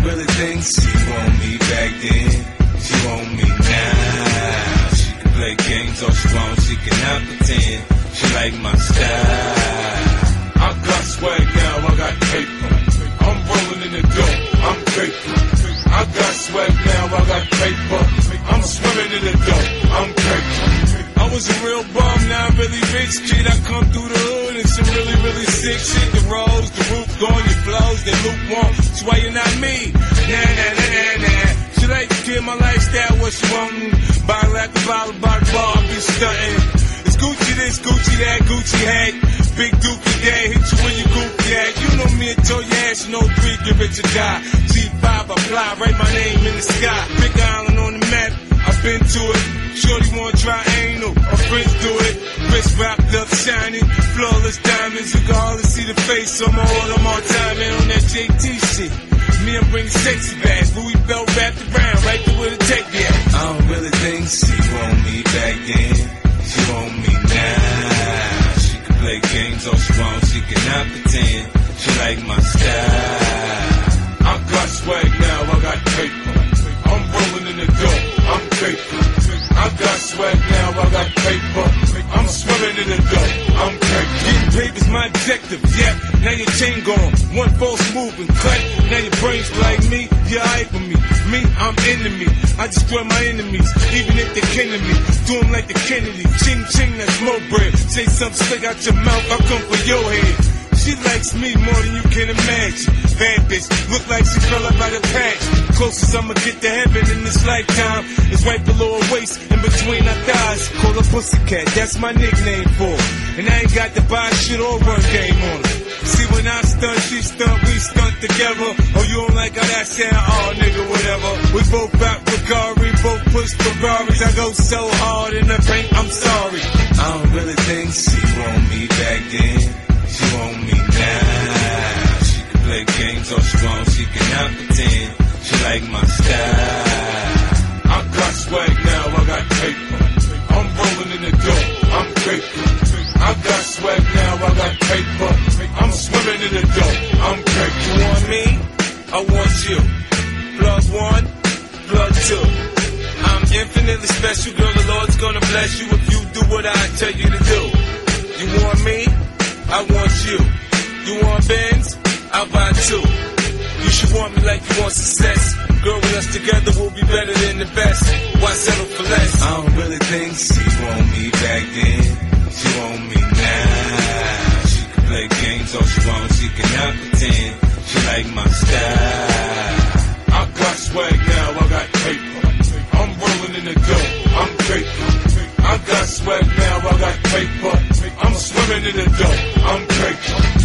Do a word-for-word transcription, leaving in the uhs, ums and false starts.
really think she want me back then. She want me now. She can play games all she wants, she cannot pretend. She like my style. I got swag now, I got paper. I'm rolling in the dough, I'm paper. I got swag now, I got paper. I'm swimming in the dough, I'm paper. I was a real bum, now I'm really rich, kid. I come through the hood and some really, really sick shit. The rolls, the roof going, your flows, they lukewarm. That's why you're not me. Nah, nah, nah, nah, nah. She like to kill my lifestyle, what she wantin'. Buy like a bottle, by the bar, I be stuntin'. It's Gucci this, Gucci that, Gucci hat. Big Dookie dad, hit you when you goofy at. You know me and told your ass, you know three, get rich or die. G five, I fly, write my name in the sky. Big island on the map, I've been to it. Shorty wanna try anal, her friends do it. Wrist wrapped up, shining, flawless diamonds. You can hardly see the face, I'm all on my time and on that J T shit. Me, I'm bringing sexy bags, Louis belt wrapped around, right there where the take me at. I don't really think she want me back then. She want me now. She can play games all she wants, she cannot pretend. She like my style. I got swag now, I got paper. I'm rolling in the dough, I'm paper. I got swag now, I got paper. I'm swimming in the dough, I'm paper. Getting paper's my objective, yeah. Now your chain gone, one false move and cut. Now your brains like me, you're hyper me. Me, I'm enemy. I destroy my enemies, even if they're kin to me. Do them like the Kennedy. Ching ching, that's more bread. Say something slick out your mouth, I'll come for your head. She likes me more than you can imagine. Bad bitch, look like she fell up out of patch. Closest I'ma get to heaven in this lifetime is right below her waist, in between her thighs. Call her Pussycat, that's my nickname for her. And I ain't got to buy shit or run game on her. See, when I stunt, she stunt, we stunt together. Oh, you don't like how that sound? Oh, nigga, whatever. We both got Ricari, both push Ferraris. I go so hard in the paint, I'm sorry. I don't really think she want me back then. She want me now. She can play games all she wants, she cannot pretend. She like my style. I got swag now, I got paper. I'm rolling in the dough, I'm paper. I got swag now, I got paper. I'm swimming in the dough, I'm paper. You want me? I want you. Plug one, plug two. I'm infinitely special, girl, the Lord's gonna bless you if you do what I tell you to do. You want me? I want you. You want Benz? I'll buy two. You should want me like you want success. Girl, with us together, we'll be better than the best. Why settle for less? I don't really think she want me back then. She want me now. She can play games all she wants, she cannot pretend. She like my style. I got swag now, I got paper. I'm rolling in the dough, I'm paper. I got swag now, I got paper. I'm swimming in the dough, I'm paper.